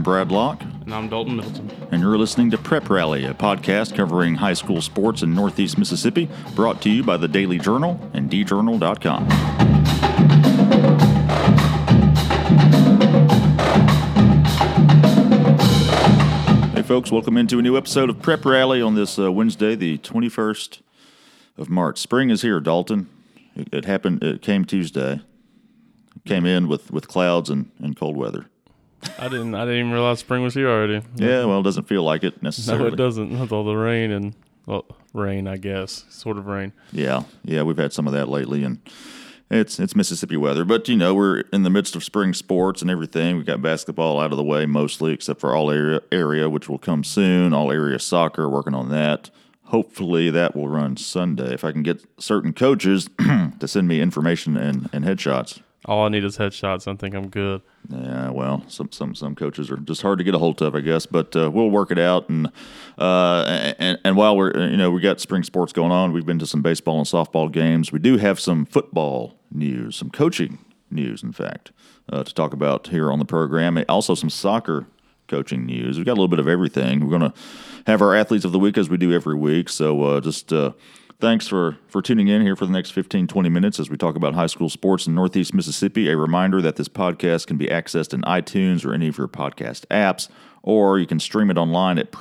Brad Locke. And I'm Dalton Milton. And you're listening to Prep Rally, a podcast covering high school sports in Northeast Mississippi, brought to you by the Daily Journal and djournal.com. Hey folks, welcome into a new episode of Prep Rally on this Wednesday, the 21st of March. Spring is here, Dalton. It came Tuesday. Came in with clouds and cold weather. I didn't even realize spring was here already. Yeah, well, it doesn't feel like it necessarily. No, it doesn't. With all the rain and rain, I guess, sort of rain. Yeah, we've had some of that lately, and it's Mississippi weather. But we're in the midst of spring sports and everything. We've got basketball out of the way mostly, except for all area, which will come soon. All area soccer, working on that. Hopefully that will run Sunday if I can get certain coaches to send me information and headshots. All I need is headshots. I think I'm good. Yeah, well, some coaches are just hard to get a hold of, I guess. But we'll work it out. And while we got spring sports going on, we've been to some baseball and softball games. We do have some football news, some coaching news, in fact, to talk about here on the program. Also, some soccer coaching news. We've got a little bit of everything. We're going to have our athletes of the week as we do every week. So thanks for tuning in here for the next 15-20 minutes as we talk about high school sports in Northeast Mississippi. A reminder that this podcast can be accessed in iTunes or any of your podcast apps, or you can stream it online at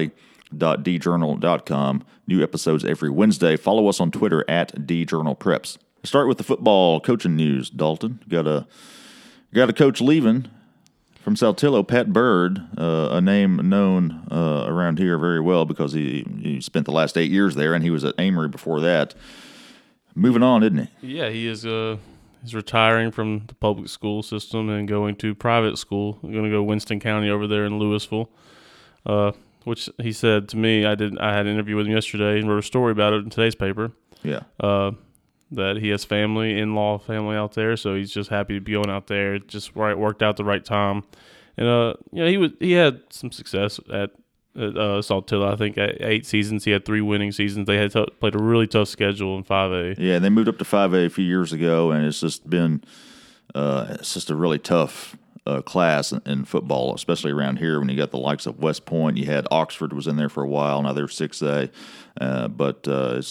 preprally.djournal.com. New episodes every Wednesday. Follow us on Twitter at djournalpreps. Start with the football coaching news, Dalton. Got a coach leaving from Saltillo, Pat Bird, a name known around here very well because he spent the last 8 years there, and he was at Amory before that. Moving on, isn't he? Yeah, he is. He's retiring from the public school system and going to private school. We're going to go Winston County over there in Louisville, which he said to me. I had an interview with him yesterday and wrote a story about it in today's paper. Yeah. That he has in-law family out there, so he's just happy to be going out there. It just worked out the right time, and he had some success at Saltillo. I think at 8 seasons, he had 3 winning seasons. They had played a really tough schedule in 5A. Yeah, they moved up to 5A a few years ago, and it's just been a really tough class in football, especially around here when you got the likes of West Point. You had Oxford was in there for a while. Now they're 6A, but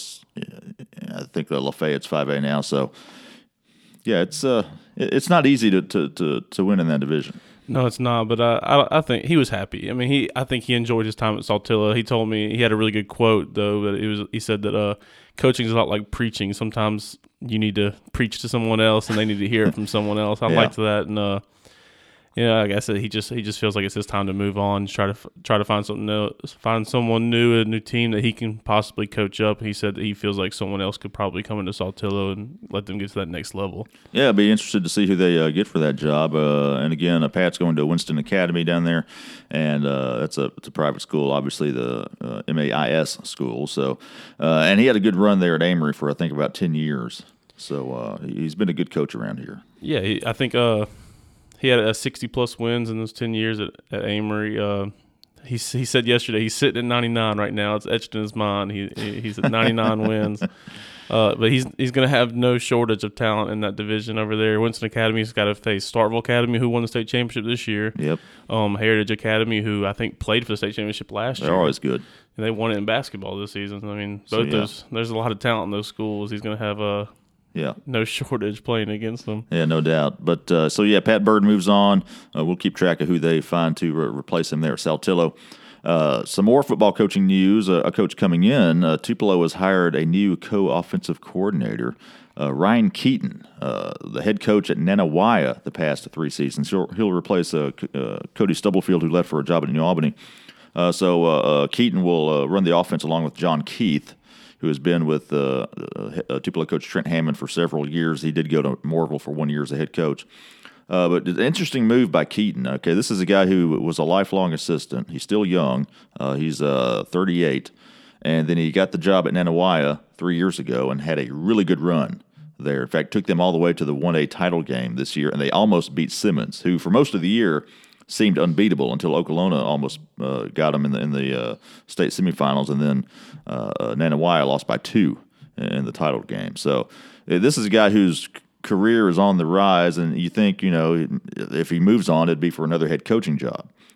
I think Lafayette's 5A now. So yeah, it's not easy to win in that division. No, it's not. But I think he was happy. I mean, I think he enjoyed his time at Saltillo. He told me he had a really good quote though. But he said that coaching is a lot like preaching. Sometimes you need to preach to someone else, and they need to hear it from someone else. I liked that, and like I said, he just feels like it's his time to move on, try to find something else, find someone new, a new team that he can possibly coach up. He said that he feels like someone else could probably come into Saltillo and let them get to that next level. Yeah, I'd be interested to see who they get for that job. And again, Pat's going to Winston Academy down there, and it's a private school, obviously the MAIS school. So, and he had a good run there at Amory for I think about 10 years. So he's been a good coach around here. Yeah, I think. He had 60-plus wins in those 10 years at Amory. He said yesterday he's sitting at 99 right now. It's etched in his mind. He's at 99 wins. But he's going to have no shortage of talent in that division over there. Winston Academy's got to face Starkville Academy, who won the state championship this year. Yep. Heritage Academy, who I think played for the state championship last year. They're always good. And they won it in basketball this season. I mean, there's a lot of talent in those schools. He's going to have no shortage playing against them. Yeah, no doubt. But Pat Bird moves on. We'll keep track of who they find to replace him there at Saltillo. Some more football coaching news. A coach coming in, Tupelo has hired a new co-offensive coordinator, Ryan Keaton, the head coach at Nanawaya the past 3 seasons. He'll replace Cody Stubblefield, who left for a job at New Albany. So Keaton will run the offense along with John Keith, who has been with Tupelo coach Trent Hammond for several years. He did go to Moorville for 1 year as a head coach. But an interesting move by Keaton. Okay, this is a guy who was a lifelong assistant. He's still young. He's 38. And then he got the job at Nanawaya 3 years ago and had a really good run there. In fact, took them all the way to the 1A title game this year, and they almost beat Simmons, who for most of the year seemed unbeatable until Okolona almost got them in the state semifinals, and then Nanawaya lost by 2 in the title game. So this is a guy whose career is on the rise, and you think, if he moves on, it'd be for another head coaching job.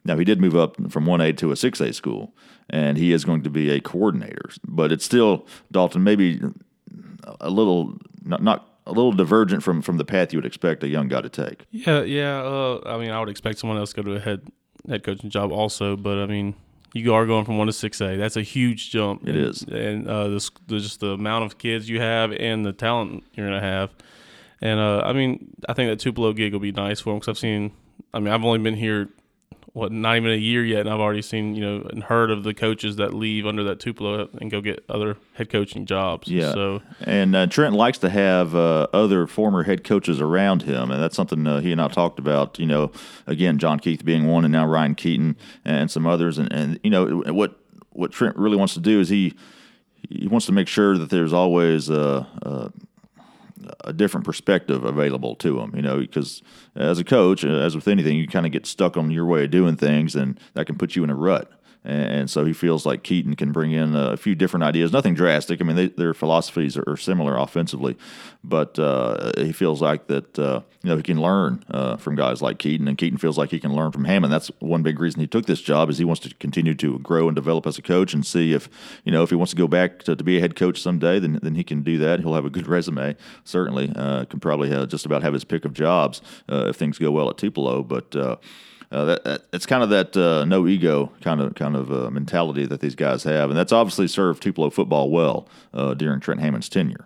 Now, he did move up from 1A to a 6A school, and he is going to be a coordinator. But it's still, Dalton, maybe a little not a little divergent from the path you would expect a young guy to take. Yeah. I mean, I would expect someone else to go to a head coaching job also, but I mean, you are going from 1 to 6A. That's a huge jump. It is, and just the amount of kids you have and the talent you're going to have. And I mean, I think that Tupelo gig will be nice for him because I've only been here not even a year yet, and I've already seen, and heard of the coaches that leave under that Tupelo and go get other head coaching jobs. Yeah. So, and Trent likes to have other former head coaches around him, and that's something he and I talked about. Again, John Keith being one, and now Ryan Keaton and some others. And what Trent really wants to do is he wants to make sure that there's always a different perspective available to him, because as a coach, as with anything, you kind of get stuck on your way of doing things, and that can put you in a rut. And so he feels like Keaton can bring in a few different ideas. Nothing drastic. I mean, their philosophies are similar offensively, but he feels like that he can learn from guys like Keaton, and Keaton feels like he can learn from Hammond. That's one big reason he took this job, is he wants to continue to grow and develop as a coach, and see if he wants to go back to be a head coach someday, then he can do that. He'll have a good resume, certainly. Can probably just about have his pick of jobs if things go well at Tupelo, but. It's kind of that no ego kind of mentality that these guys have, and that's obviously served Tupelo football well during Trent Hammond's tenure.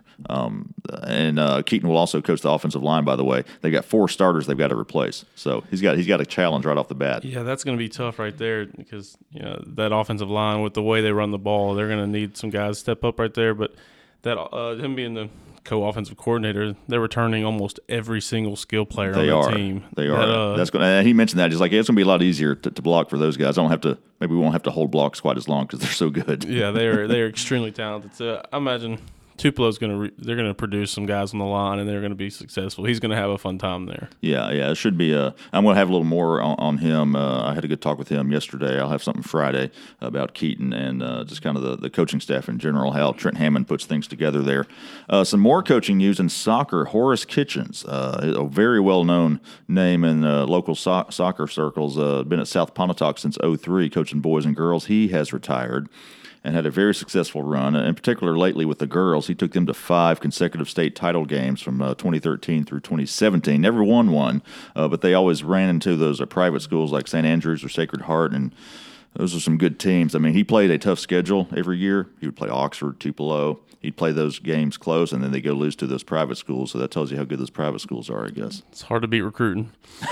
And Keaton will also coach the offensive line. By the way, they got 4 starters they've got to replace, so he's got a challenge right off the bat. Yeah, that's going to be tough right there because that offensive line, with the way they run the ball, they're going to need some guys to step up right there. But that him being the co-offensive coordinator, they're returning almost every single skill player on the team. They are. That's going. And he mentioned that. He's like, it's going to be a lot easier to block for those guys. Maybe we won't have to hold blocks quite as long because they're so good. Yeah, they're extremely talented. So I imagine Tupelo's they're going to produce some guys on the line, and they're going to be successful. He's going to have a fun time there. Yeah, it should be. I'm going to have a little more on him. I had a good talk with him yesterday. I'll have something Friday about Keaton and just kind of the coaching staff in general, how Trent Hammond puts things together there. Some more coaching news in soccer. Horace Kitchens, a very well-known name in local soccer circles, been at South Pontotoc since 2003, coaching boys and girls. He has retired and had a very successful run. In particular, lately with the girls, he took them to 5 consecutive state title games from 2013 through 2017. Never won one, but they always ran into those private schools like St. Andrews or Sacred Heart, and those are some good teams. I mean, he played a tough schedule every year. He would play Oxford, Tupelo. He'd play those games close, and then they go lose to those private schools, so that tells you how good those private schools are, I guess. It's hard to beat recruiting.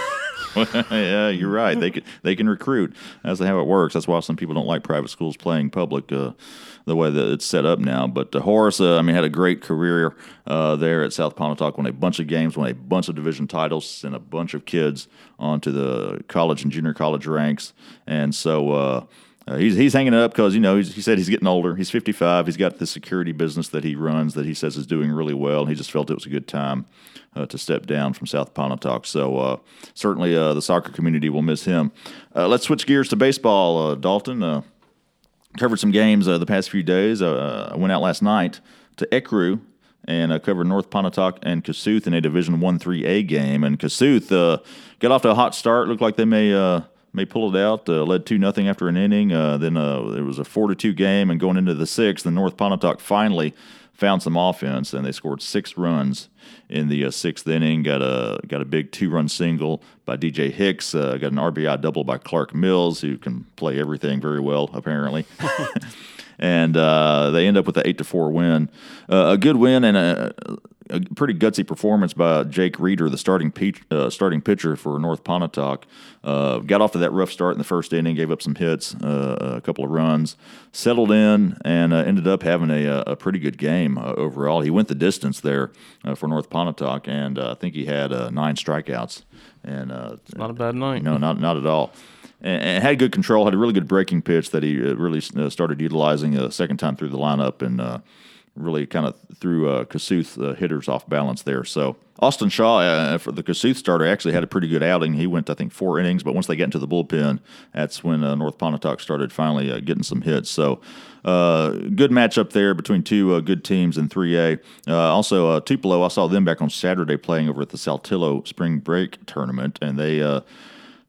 Yeah, you're right. They can recruit. That's how it works. That's why some people don't like private schools playing public the way that it's set up now. But Horace, had a great career there at South Pontotoc. Won a bunch of games, won a bunch of division titles, sent a bunch of kids onto the college and junior college ranks. And so he's hanging it up because, he said he's getting older. He's 55. He's got the security business that he runs that he says is doing really well. And he just felt it was a good time to step down from South Pontotoc. So certainly the soccer community will miss him. Let's switch gears to baseball, Dalton. Covered some games the past few days. I went out last night to Ecru and covered North Pontotoc and Kossuth in a Division I 3A game. And Kossuth got off to a hot start. Looked like they may pull it out. Led 2-0 after an inning. Then it was a 4-2 game, and going into the 6th, the North Pontotoc finally found some offense, and they scored 6 runs in the 6th inning. Got a big 2-run single by DJ Hicks. Got an RBI double by Clark Mills, who can play everything very well, apparently. And they end up with an 8-4 win. A good win and a pretty gutsy performance by Jake Reeder, the starting pitcher for North Pontotoc. Got off to that rough start in the first inning, gave up some hits, a couple of runs, settled in, and ended up having a pretty good game overall. He went the distance there for North Pontotoc, and I think he had 9 strikeouts. And it's not a bad night. No, not at all. And had good control, had a really good breaking pitch that he really started utilizing a second time through the lineup, and really kind of threw Kossuth hitters off balance there. So Austin Shaw, for the Kossuth starter, actually had a pretty good outing. He went, I think, 4 innings, but once they got into the bullpen, that's when North Pontotoc started finally getting some hits. So good matchup there between 2 good teams in 3A. Also, Tupelo, I saw them back on Saturday playing over at the Saltillo Spring Break Tournament, and they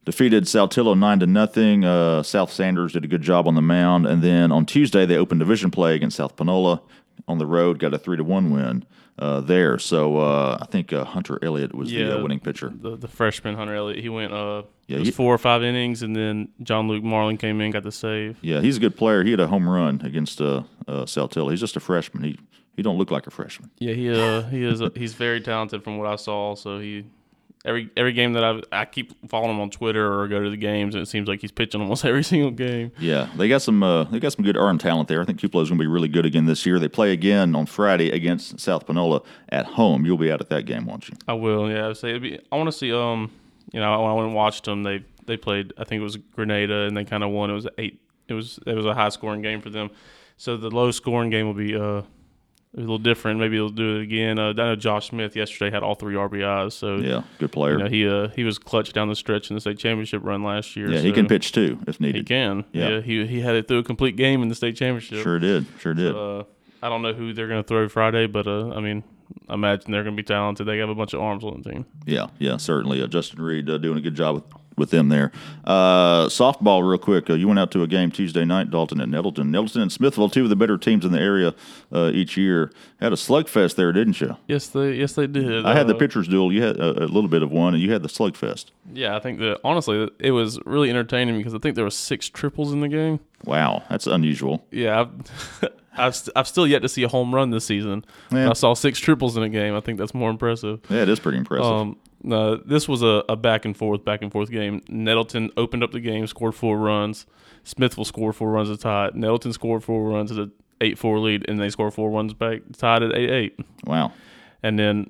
defeated Saltillo 9-0. South Sanders did a good job on the mound, and then on Tuesday they opened division play against South Panola on the road, got a 3-1 win there. So I think Hunter Elliott was the winning pitcher. The freshman Hunter Elliott, he went it was 4 or 5 innings, and then John Luke Marlin came in, got the save. Yeah, he's a good player. He had a home run against Saltillo. He's just a freshman. He don't look like a freshman. Yeah, he is. He's very talented from what I saw. So every game that I keep following him on Twitter or go to the games, and it seems like he's pitching almost every single game. Yeah, they got some good arm talent there. I think Tupelo's going to be really good again this year. They play again on Friday against South Panola at home. You'll be out at that game, won't you? I will. Yeah, I want to see. When I went and watched them, they played. I think it was Grenada, and they kind of won. It was 8. It was a high scoring game for them. So the low scoring game will be a little different. Maybe they'll do it again. I know Josh Smith yesterday had all 3 RBIs. So yeah, good player. He was clutch down the stretch in the state championship run last year. Yeah, so he can pitch too if needed. He can. Yeah, he had it through a complete game in the state championship. Sure did. So, I don't know who they're going to throw Friday, but I imagine they're going to be talented. They have a bunch of arms on the team. Yeah, certainly. Justin Reed doing a good job with them there. Softball, real quick. You went out to a game Tuesday night, Dalton at Nettleton. Nettleton and Smithville, 2 of the better teams in the area each year. Had a slugfest there, didn't you? Yes, they did. I had the pitcher's duel. You had a little bit of one, and you had the slugfest. Yeah, I think that honestly it was really entertaining because I think there were 6 triples in the game. Wow, that's unusual. Yeah, I've still yet to see a home run this season. Yeah. I saw 6 triples in a game. I think that's more impressive. Yeah, it is pretty impressive. This was a back and forth game. Nettleton opened up the game, scored 4 runs. Smithville scored 4 runs to tie it. Nettleton scored 4 runs at an 8-4 lead, and they scored 4 runs back, tied at 8-8. Wow. And then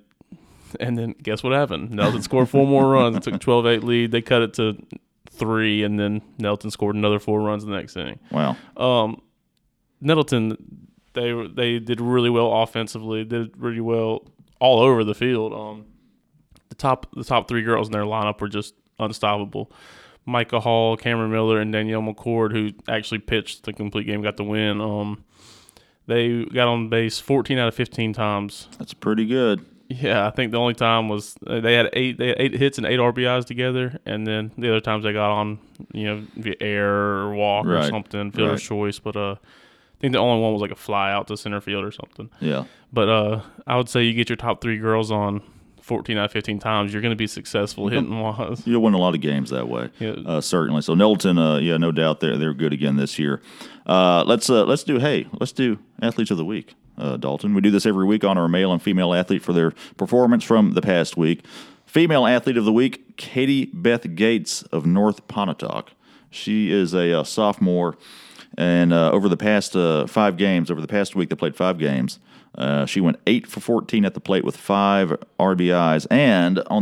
guess what happened? Nettleton scored 4 more runs. It took 12-8 lead. They cut it to 3, and then Nettleton scored another 4 runs the next inning. Wow. Nettleton, they did really well offensively. Did really well all over the field. The top 3 girls in their lineup were just unstoppable. Micah Hall, Cameron Miller, and Danielle McCord, who actually pitched the complete game, got the win. They got on base 14 out of 15 times. That's pretty good. Yeah, I think the only time was they had 8 hits and 8 RBIs together, and then the other times they got on via error or walk or something, fielder's choice. But I think the only one was like a fly out to center field or something. Yeah. But I would say you get your top 3 girls on 14 out of 15 times, you're going to be successful hitting wise. You'll win a lot of games that way, certainly. So Nettleton, no doubt they're good again this year. Let's do Athletes of the Week, Dalton. We do this every week on our male and female athlete for their performance from the past week. Female Athlete of the Week, Katie Beth Gates of North Pontotoc. She is a sophomore, and over the past 5 games, over the past week, they played 5 games. She went 8 for 14 at the plate with 5 RBIs, and on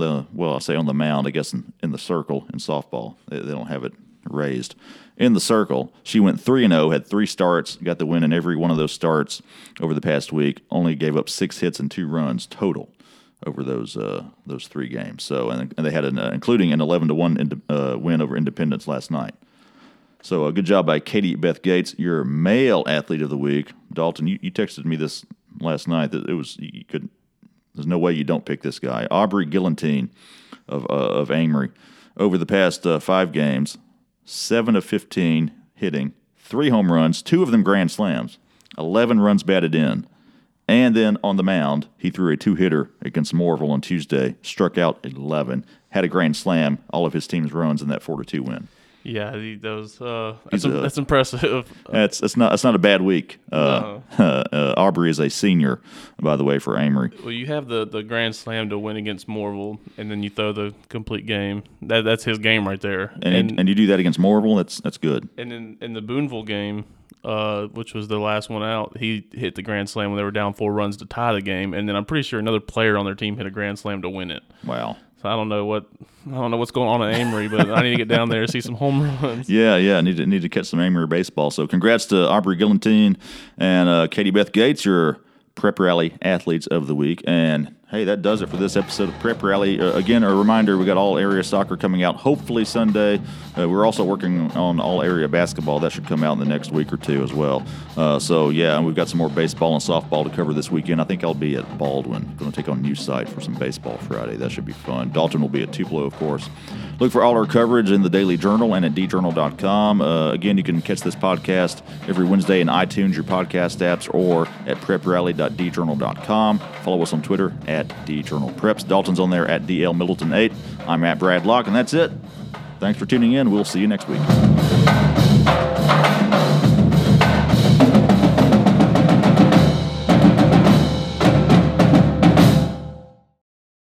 the mound, I guess in the circle in softball, they don't have it raised. In the circle, she went 3-0, had 3 starts, got the win in every one of those starts over the past week. Only gave up 6 hits and 2 runs total over those 3 games. So and they had including an 11-1 win over Independence last night. So a good job by Katie Beth Gates, your male athlete of the week. Dalton, you texted me this last night that there's no way you don't pick this guy. Aubrey Gillantine of Amory. Over the past 5 games, 7 of 15 hitting, 3 home runs, 2 of them grand slams, 11 runs batted in. And then on the mound, he threw a 2-hitter against Moorville on Tuesday, struck out 11, had a grand slam, all of his team's runs in that 4-2 win. Yeah, that's impressive. That's not a bad week. No. Aubrey is a senior, by the way, for Amory. Well, you have the grand slam to win against Moorville, and then you throw the complete game. That's his game right there. And you do that against Moorville. That's good. And in the Boonville game, which was the last one out, he hit the grand slam when they were down 4 runs to tie the game, and then I'm pretty sure another player on their team hit a grand slam to win it. Wow. So I don't know what's going on at Amory, but I need to get down there and see some home runs. Yeah, need to catch some Amory baseball. So congrats to Aubrey Gillantine and Katie Beth Gates, your Prep Rally Athletes of the Week. And hey, that does it for this episode of Prep Rally. Again, a reminder, we got all area soccer coming out hopefully Sunday. We're also working on all area basketball. That should come out in the next week or two as well. And we've got some more baseball and softball to cover this weekend. I think I'll be at Baldwin. Going to take on New Site for some baseball Friday. That should be fun. Dalton will be at Tupelo, of course. Look for all our coverage in the Daily Journal and at djournal.com. Again, you can catch this podcast every Wednesday in iTunes, your podcast apps, or at preprally.djournal.com. Follow us on Twitter at djournalpreps. Dalton's on there at DLMiddleton8. I'm at Brad Locke, and that's it. Thanks for tuning in. We'll see you next week.